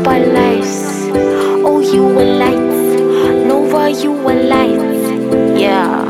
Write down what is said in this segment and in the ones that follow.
up our lives. Oh, you were light, Nova, you were light. Yeah.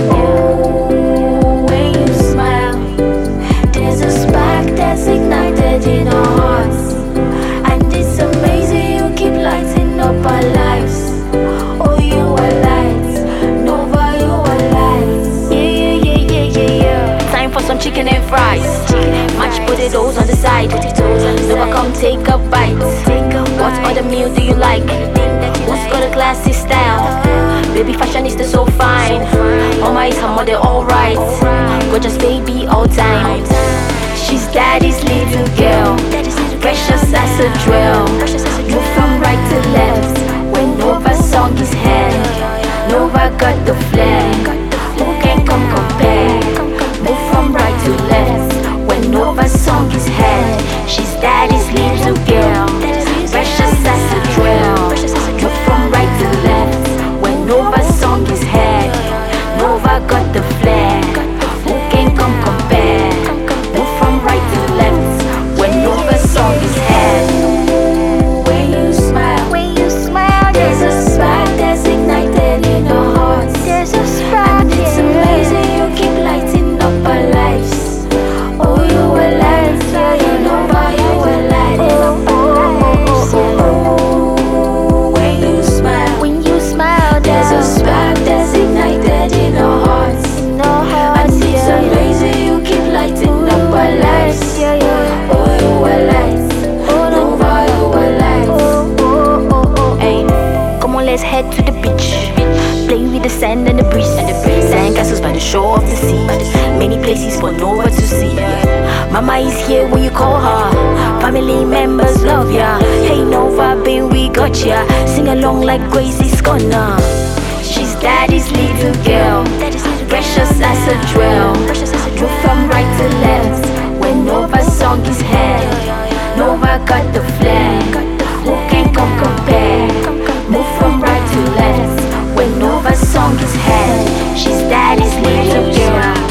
Oh, when you smile, there's a spark that's ignited in our hearts, and it's amazing you keep lighting up our lives. Oh, you are light, Nova, you are light. Yeah. Time for some chicken and fries. Mashed potatoes on the side. Nova, come take a bite. What other meal do you like? Who's got a classy style? Baby fashionista so fine. Mama is her mother, alright. Gorgeous baby all time. She's daddy's little girl, precious as a drill. Move from right to left when Nova's song is heard. Nova got the flair, who can come compare? Move from right to left when Nova's song is heard. She's daddy's little girl, precious as a drill. Move from right to left when Nova's song is heard. Nova got the flair, who can come compare? Move from right to left when Nova's song is heard. When you smile, there's a spark that's ignited in our hearts. There's a spark, and it's amazing you keep lighting up our lives. Oh, you were light, yeah, Nova, you were light. Oh, when you smile, there's a spark that's ignited in our hearts. And it's amazing you keep lighting up our lives. Oh, you were light, Nova, you were light. Hey, come on, let's head to the beach. Play with the sand and the breeze. Sand castles by the shore of the sea. Many places for Nova to see. Mama is here when you call her. Family members love ya. Hey Nova, babe, we got ya. Sing along like Gracie's gonna. She's daddy's little girl, precious as a drill. Move from right to left when Nova's song is heard. Nova got the flair, who can come compare? Move from right to left when Nova's song is heard. She's daddy's little girl.